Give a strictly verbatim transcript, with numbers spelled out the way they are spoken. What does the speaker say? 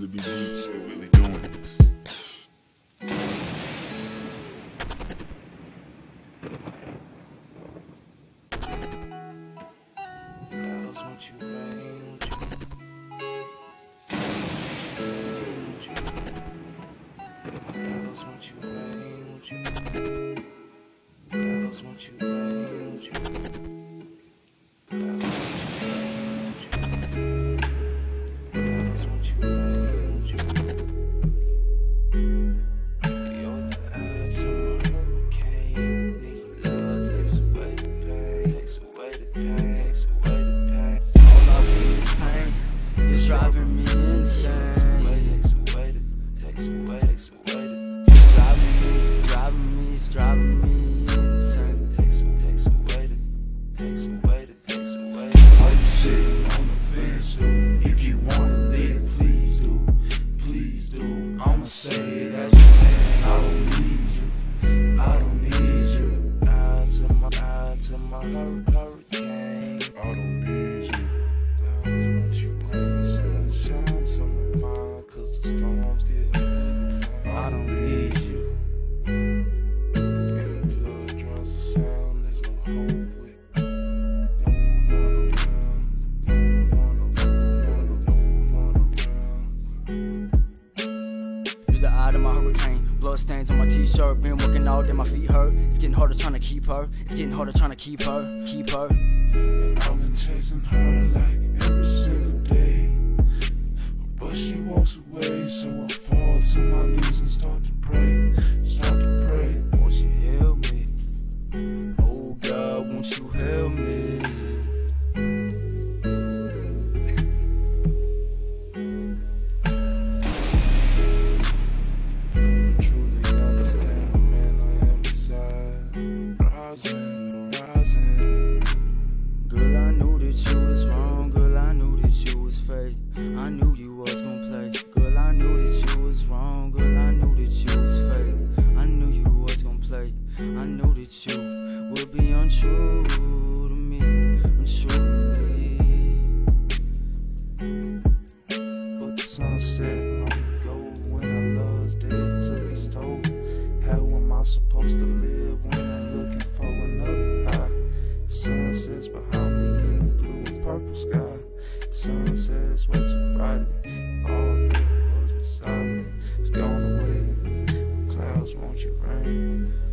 really be beats. We're really doing this. Clouds, won't you rain, won't you? Clouds, won't you rain, won't you? Clouds, won't you rain, won't you? Clouds, won't you rain, won't you? You're the eye to my hurricane. Need your love, takes away the pain, takes away the pain, takes away the pain. All I feel is pain. It's driving me insane. Takes away the, takes away, takes away the. It's driving me, it's driving me, it's driving me insane. Takes, takes away the, takes away the, takes away the. Are you sitting on the fence, dude? If you wanna live, please do, please do. I'ma say it as your man. I don't need you, I don't need you. Eye to my, eye to my hur- hurricane. I don't need you. Clouds, won't you rain, sunshine to my mind, 'cause the storms getting bigger. I don't need you. And the flood drowns the sound, there's no hope with no run around, no run around, no run around. You're the eye to my hurricane. Blood stains on my t-shirt. Been working all day, my feet hurt. It's getting harder trying to keep her. It's getting harder trying to keep her. Keep her. I've been chasing her like every single day, but she walks away, so I fall to my knees and start to pray, start to pray. Won't you help me? Oh God, won't you help me? Truly understand the man I am inside. Rising, rising. Girl, I knew that you was wrong. Girl, I knew that you was fake. I knew you was gonna play. Girl, I knew that you was wrong. Girl, I knew that you was fake. I knew you was gonna play. I knew that you would be untrue to me, untrue to me. But the sun set long ago when our love's dead took its toll. How am I supposed to live when I'm looking for another high? The sun sets behind me in the blue and purple sky. The sun sets way too brightly. All that was beside me is gone away. Clouds, won't you rain?